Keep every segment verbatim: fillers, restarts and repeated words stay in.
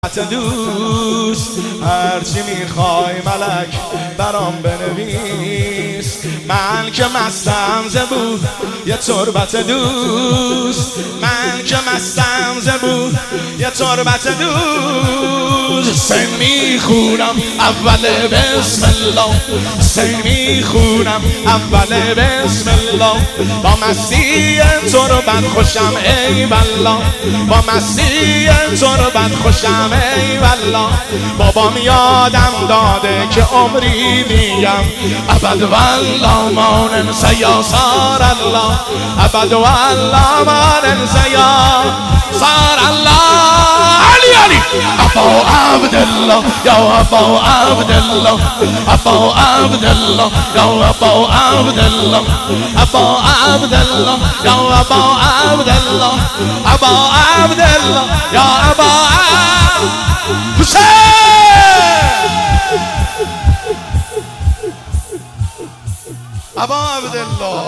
محبت دوست، هرچی میخوای ملک برام بنویس. من که مستم زبون یه تربت دوست، من که مستم زبون یه تربت دوست. حسین میخونم اول بسم الله، حسین میخونم اول بسم الله. با مستی تربت خوشم ای والله، با مستی تربت خوشم ای والله. بابام یادم داده که عمری میگم ابد والله ما ننسى یا صار الله، ابد والله ما ننسى یا صار الله. علی علی ابا عبدالله یا ابا عبدالله، ابا عبدالله یا ابا عبدالله، ابا عبدالله یا ابا عبدالله، ابا عبدالله یا ابا حسین. ابا عبدالله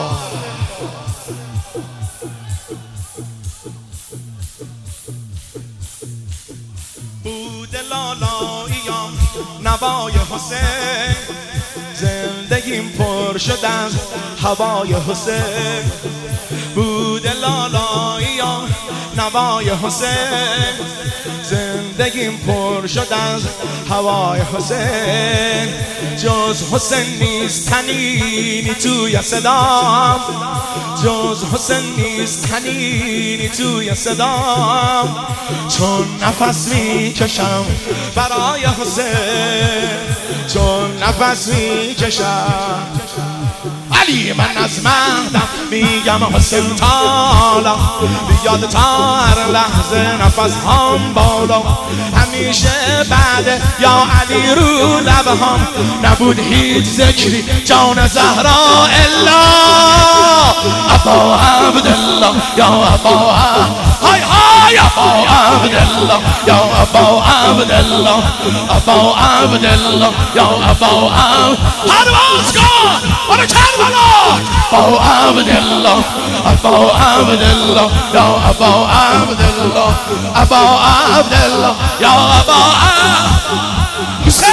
بود لالاییم نوای حسین، زندگیم پر شد از هوای حسین. بود لالاییم نوای حسین، زندگیم پر شد از هوای حسین. جز حسین نیست تنینی توی صدام، جز حسین نیست تنینی توی صدام. چون نفس میکشم برای حسین، چون نفس میکشم. علی من از مهدم میگم حسین تالا، بیاد تا هر لحظه نفس هم بالا. همیشه بعد یا علی رو لبهام نبود هیچ ذکری جان زهرا الا ابا عبدالله یا ابا های های ابا عبدالله یا ابا عبدالله، ابا عبدالله یا ابا عبد. پرواز کن برو کربلا. ابا عبدالله، ابا عبدالله یا ابا عبدالله، ابا عبدالله یا ابا حسین.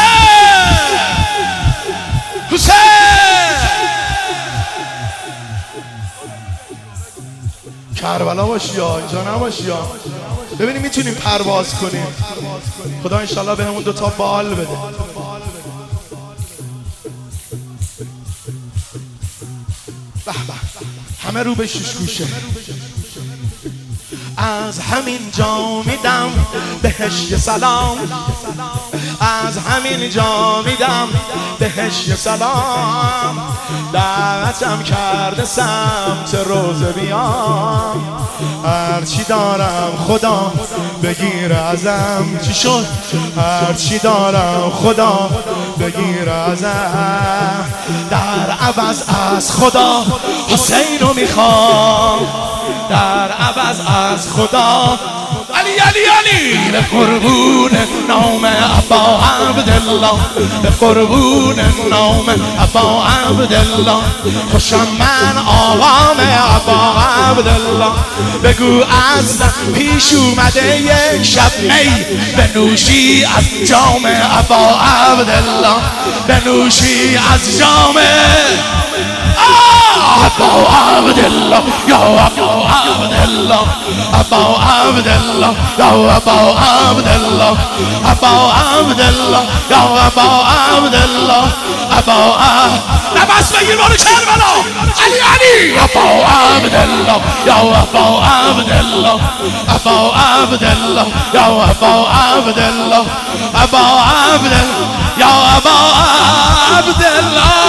حسین کربلا باشی یا اینجا نباشی یا. ببینیم میتونیم پرواز کنیم. خدا انشالله به همون دوتا بال بده. به به همه رو به شش گوشه. از همین جا میدم بهش یه سلام، از همین جا میدم بهش یه سلام. دعوتم کرده سمت روزه بیام، هرچی دارم خدا بگیر ازم. چی شد؟ هرچی دارم خدا بگیر ازم. در عوض از خدا حسین رو میخوام، در عوض از خدا علی علی علی. به قربون نام ابا عبدالله، به قربون نام ابا عبدالله. خوشم من آقام ابا عبدالله. بگو از پیش اومده یک شب می بنوشی از جام ابا عبدالله، بنوشی از جام ابا عبدالله یا ابا عبدالله، ابا عبدالله یا ابا عبدالله، ابا عبدالله یا ابا عبدالله، ابا نفس بگیر برو کربلا. علی علی ابا عبدالله یا ابا عبدالله، ابا عبدالله یا ابا عبدالله، ابا عبدالله یا ابا عبدالله.